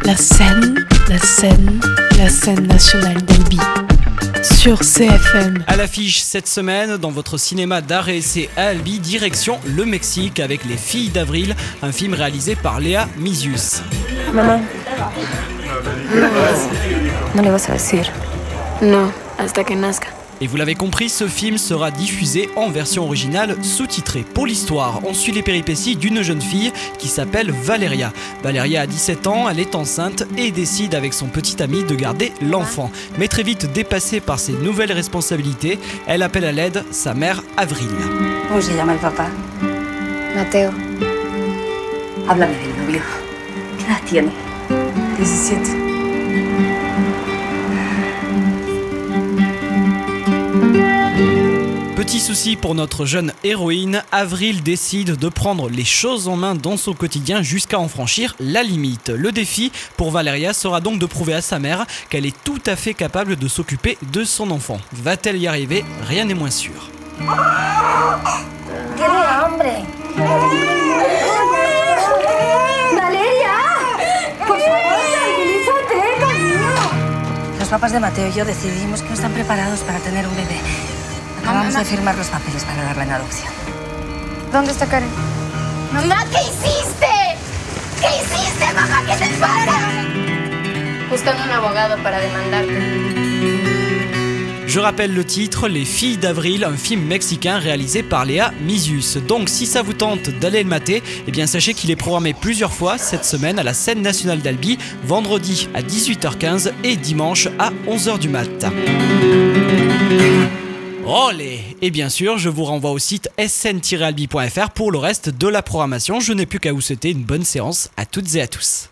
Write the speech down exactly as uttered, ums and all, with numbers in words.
La scène, la scène, la scène nationale d'Albi. Sur C F M. À l'affiche cette semaine, dans votre cinéma d'art et essai à Albi, direction le Mexique avec Les Filles d'Avril, un film réalisé par Léa Misius. Mamá, no le vas a decir. No, hasta que nazca. Et vous l'avez compris, ce film sera diffusé en version originale sous-titrée. Pour l'histoire, on suit les péripéties d'une jeune fille qui s'appelle Valeria. Valeria a dix-sept ans, elle est enceinte et décide avec son petit ami de garder l'enfant. Mais très vite dépassée par ses nouvelles responsabilités, elle appelle à l'aide sa mère Avril. ¿Cómo se llama el papá? Mateo. Háblame del novio. ¿Qué edad tiene? diecisiete. Petit souci pour notre jeune héroïne, Avril décide de prendre les choses en main dans son quotidien jusqu'à en franchir la limite. Le défi pour Valeria sera donc de prouver à sa mère qu'elle est tout à fait capable de s'occuper de son enfant. Va-t-elle y arriver? Rien n'est moins sûr. Tiene hambre. Valeria, por favor, tranquilízate, cariño. Los papás de Mateo y yo decidimos que no están preparados para tener un bebé. Acabamos de firmar los papeles para darla en adopción. ¿Dónde está Karen? ¡Mamá, qué hiciste! ¿Qué hiciste, mamá? ¿Qué te pasa? Buscando un abogado para demandarte. Je rappelle le titre, Les Filles d'Avril, un film mexicain réalisé par Léa Misius. Donc si ça vous tente d'aller le mater, eh bien sachez qu'il est programmé plusieurs fois cette semaine à la scène nationale d'Albi, vendredi à dix-huit heures quinze et dimanche à onze heures du mat'. Olé! Et bien sûr, je vous renvoie au site s n tiret albi point f r pour le reste de la programmation. Je n'ai plus qu'à vous souhaiter une bonne séance à toutes et à tous.